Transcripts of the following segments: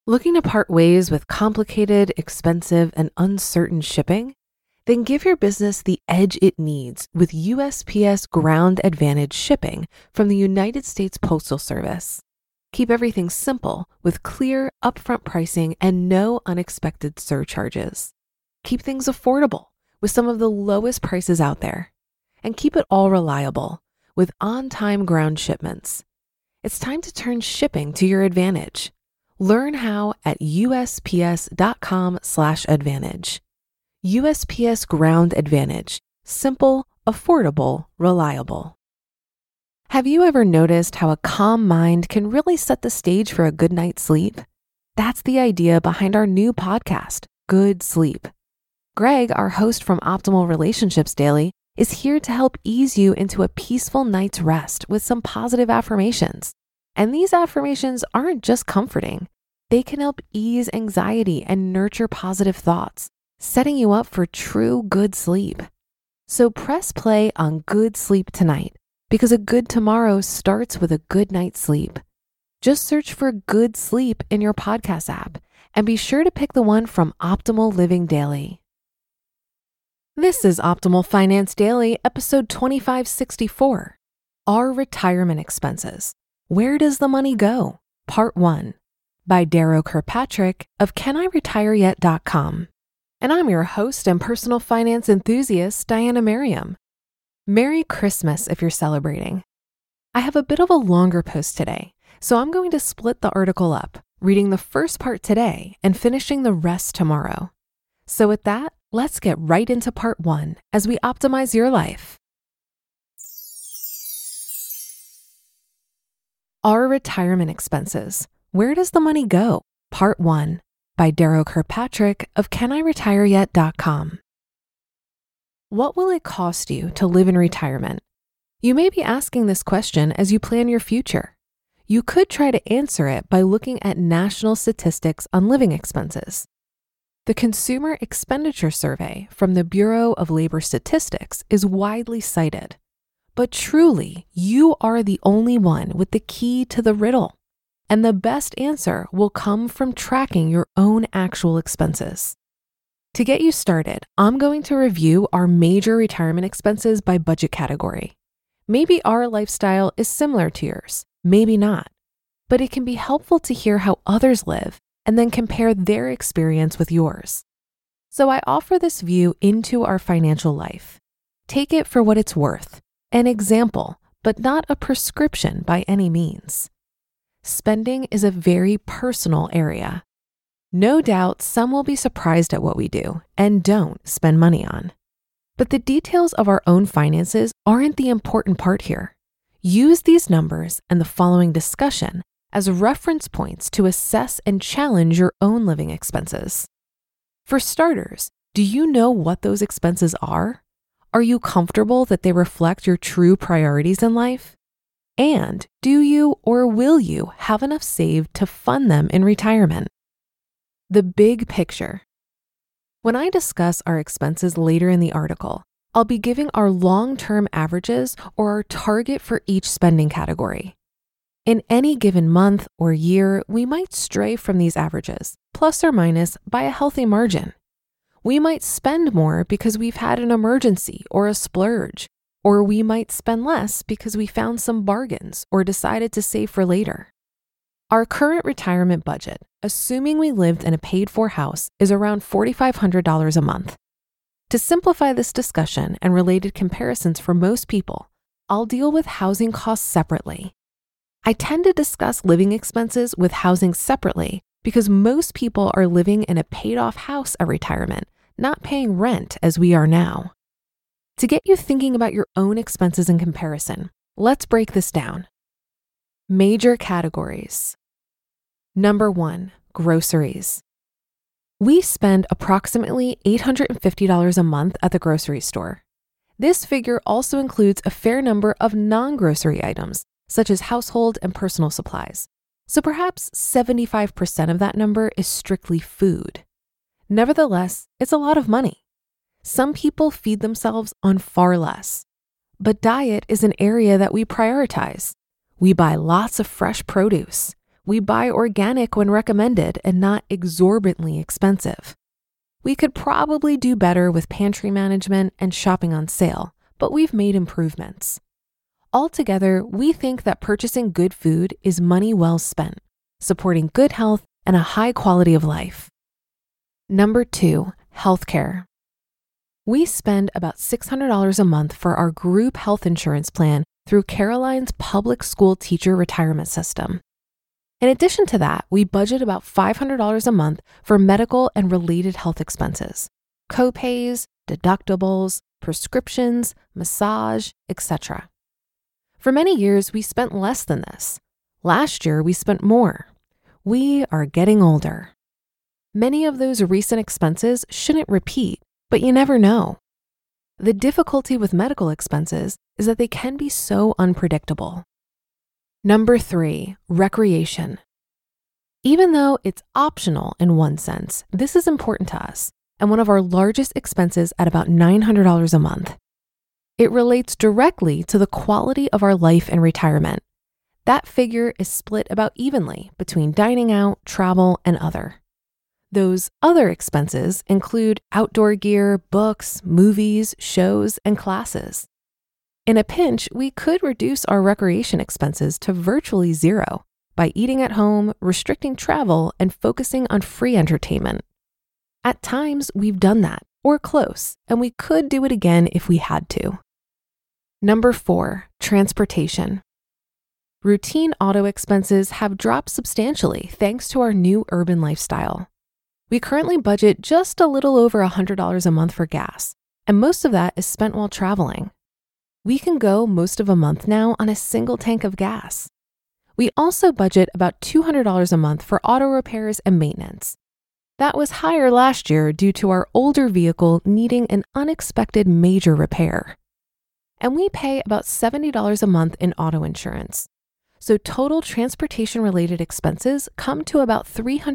Looking to part ways with complicated, expensive, and uncertain shipping? Then give your business the edge it needs with USPS Ground Advantage shipping from the United States Postal Service. Keep everything simple with clear, upfront pricing and no unexpected surcharges. Keep things affordable with some of the lowest prices out there. And keep it all reliable with on-time ground shipments. It's time to turn shipping to your advantage. Learn how at USPS.com/advantage. USPS Ground Advantage. Simple, affordable, reliable. Have you ever noticed how a calm mind can really set the stage for a good night's sleep? That's the idea behind our new podcast, Good Sleep. Greg, our host from Optimal Relationships Daily, is here to help ease you into a peaceful night's rest with some positive affirmations. And these affirmations aren't just comforting. They can help ease anxiety and nurture positive thoughts, setting you up for true good sleep. So press play on Good Sleep tonight, because a good tomorrow starts with a good night's sleep. Just search for Good Sleep in your podcast app and be sure to pick the one from Optimal Living Daily. This is Optimal Finance Daily, episode 2564. Our Retirement Expenses. Where does the money go? Part 1. By Darrow Kirkpatrick of CanIRetireYet.com. And I'm your host and personal finance enthusiast, Diana Merriam. Merry Christmas if you're celebrating. I have a bit of a longer post today, so I'm going to split the article up, reading the first part today and finishing the rest tomorrow. So with that, let's get right into part 1 as we optimize your life. Our Retirement Expenses. Where does the money go? Part 1. By Darrow Kirkpatrick of CanIRetireYet.com. What will it cost you to live in retirement? You may be asking this question as you plan your future. You could try to answer it by looking at national statistics on living expenses. The Consumer Expenditure Survey from the Bureau of Labor Statistics is widely cited. But truly, you are the only one with the key to the riddle. And the best answer will come from tracking your own actual expenses. To get you started, I'm going to review our major retirement expenses by budget category. Maybe our lifestyle is similar to yours, maybe not. But it can be helpful to hear how others live and then compare their experience with yours. So I offer this view into our financial life. Take it for what it's worth, an example, but not a prescription by any means. Spending is a very personal area. No doubt some will be surprised at what we do and don't spend money on. But the details of our own finances aren't the important part here. Use these numbers and the following discussion as reference points to assess and challenge your own living expenses. For starters, do you know what those expenses are? Are you comfortable that they reflect your true priorities in life? And do you or will you have enough saved to fund them in retirement? The big picture. When I discuss our expenses later in the article, I'll be giving our long-term averages or our target for each spending category. In any given month or year, we might stray from these averages, plus or minus by a healthy margin. We might spend more because we've had an emergency or a splurge. Or we might spend less because we found some bargains or decided to save for later. Our current retirement budget, assuming we lived in a paid-for house, is around $4,500 a month. To simplify this discussion and related comparisons for most people, I'll deal with housing costs separately. I tend to discuss living expenses with housing separately because most people are living in a paid-off house at retirement, not paying rent as we are now. To get you thinking about your own expenses in comparison, let's break this down. Major categories. Number 1, groceries. We spend approximately $850 a month at the grocery store. This figure also includes a fair number of non-grocery items, such as household and personal supplies. So perhaps 75% of that number is strictly food. Nevertheless, it's a lot of money. Some people feed themselves on far less. But diet is an area that we prioritize. We buy lots of fresh produce. We buy organic when recommended and not exorbitantly expensive. We could probably do better with pantry management and shopping on sale, but we've made improvements. Altogether, we think that purchasing good food is money well spent, supporting good health and a high quality of life. Number 2, healthcare. We spend about $600 a month for our group health insurance plan through Caroline's public school teacher retirement system. In addition to that, we budget about $500 a month for medical and related health expenses, co-pays, deductibles, prescriptions, massage, etc. For many years, we spent less than this. Last year, we spent more. We are getting older. Many of those recent expenses shouldn't repeat, but you never know. The difficulty with medical expenses is that they can be so unpredictable. Number 3, recreation. Even though it's optional in one sense, this is important to us and one of our largest expenses at about $900 a month. It relates directly to the quality of our life in retirement. That figure is split about evenly between dining out, travel, and other. Those other expenses include outdoor gear, books, movies, shows, and classes. In a pinch, we could reduce our recreation expenses to virtually zero by eating at home, restricting travel, and focusing on free entertainment. At times, we've done that, or close, and we could do it again if we had to. Number 4, transportation. Routine auto expenses have dropped substantially thanks to our new urban lifestyle. We currently budget just a little over $100 a month for gas, and most of that is spent while traveling. We can go most of a month now on a single tank of gas. We also budget about $200 a month for auto repairs and maintenance. That was higher last year due to our older vehicle needing an unexpected major repair. And we pay about $70 a month in auto insurance. So total transportation-related expenses come to about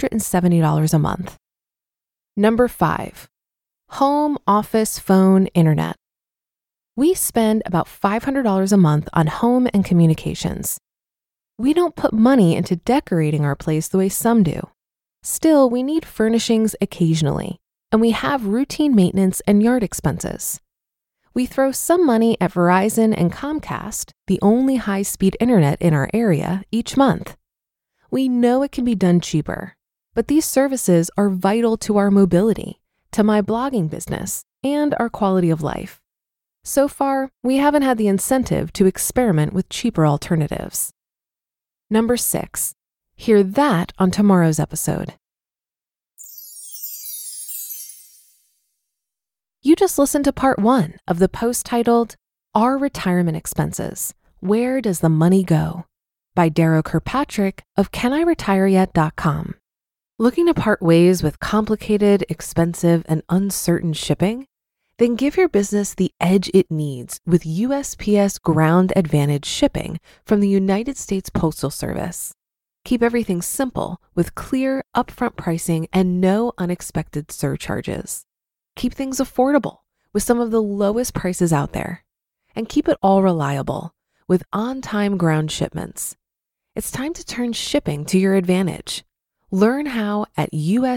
$370 a month. Number 5, home, office, phone, internet. We spend about $500 a month on home and communications. We don't put money into decorating our place the way some do. Still, we need furnishings occasionally, and we have routine maintenance and yard expenses. We throw some money at Verizon and Comcast, the only high-speed internet in our area, each month. We know it can be done cheaper, but these services are vital to our mobility, to my blogging business, and our quality of life. So far, we haven't had the incentive to experiment with cheaper alternatives. Number 6, hear that on tomorrow's episode. You just listened to part 1 of the post titled, Our Retirement Expenses, Where Does the Money Go? By Darrow Kirkpatrick of CanIRetireYet.com. Looking to part ways with complicated, expensive, and uncertain shipping? Then give your business the edge it needs with USPS Ground Advantage shipping from the United States Postal Service. Keep everything simple with clear, upfront pricing and no unexpected surcharges. Keep things affordable with some of the lowest prices out there. And keep it all reliable with on-time ground shipments. It's time to turn shipping to your advantage. Learn how at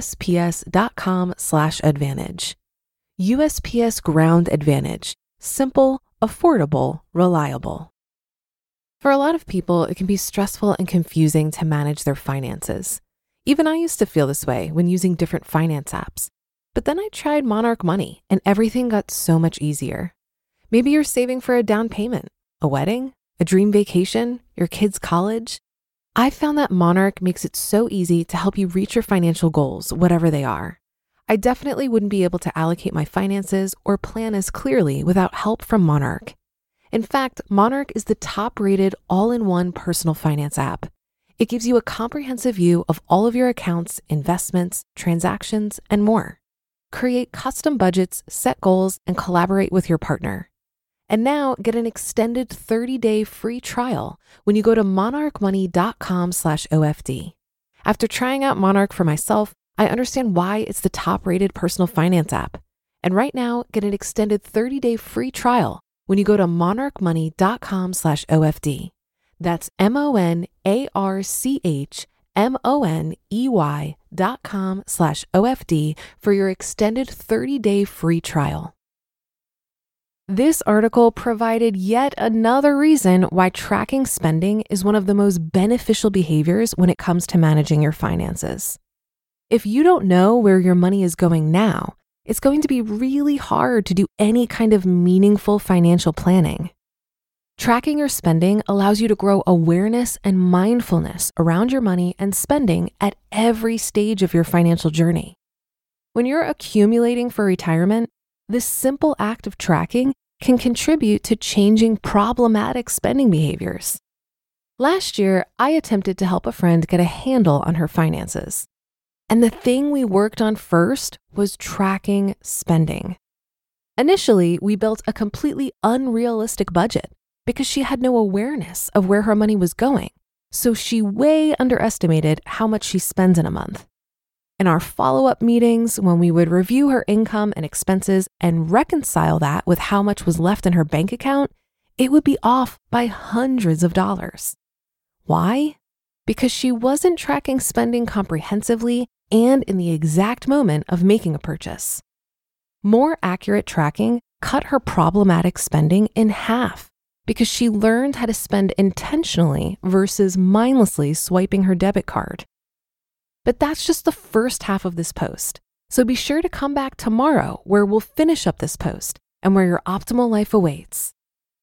USPS.com/advantage. USPS Ground Advantage. Simple, affordable, reliable. For a lot of people, it can be stressful and confusing to manage their finances. Even I used to feel this way when using different finance apps. But then I tried Monarch Money and everything got so much easier. Maybe you're saving for a down payment, a wedding, a dream vacation, your kids' college. I found that Monarch makes it so easy to help you reach your financial goals, whatever they are. I definitely wouldn't be able to allocate my finances or plan as clearly without help from Monarch. In fact, Monarch is the top-rated all-in-one personal finance app. It gives you a comprehensive view of all of your accounts, investments, transactions, and more. Create custom budgets, set goals, and collaborate with your partner. And now get an extended 30-day free trial when you go to monarchmoney.com/OFD. After trying out Monarch for myself, I understand why it's the top-rated personal finance app. And right now, get an extended 30-day free trial when you go to monarchmoney.com/OFD. That's MONARCHMONEY.com/OFD. money.com/OFD for your extended 30-day free trial. This article provided yet another reason why tracking spending is one of the most beneficial behaviors when it comes to managing your finances. If you don't know where your money is going now, it's going to be really hard to do any kind of meaningful financial planning. Tracking your spending allows you to grow awareness and mindfulness around your money and spending at every stage of your financial journey. When you're accumulating for retirement, this simple act of tracking can contribute to changing problematic spending behaviors. Last year, I attempted to help a friend get a handle on her finances. And the thing we worked on first was tracking spending. Initially, we built a completely unrealistic budget because she had no awareness of where her money was going. So she way underestimated how much she spends in a month. In our follow-up meetings, when we would review her income and expenses and reconcile that with how much was left in her bank account, it would be off by hundreds of dollars. Why? Because she wasn't tracking spending comprehensively and in the exact moment of making a purchase. More accurate tracking cut her problematic spending in half because she learned how to spend intentionally versus mindlessly swiping her debit card. But that's just the first half of this post. So be sure to come back tomorrow where we'll finish up this post and where your optimal life awaits.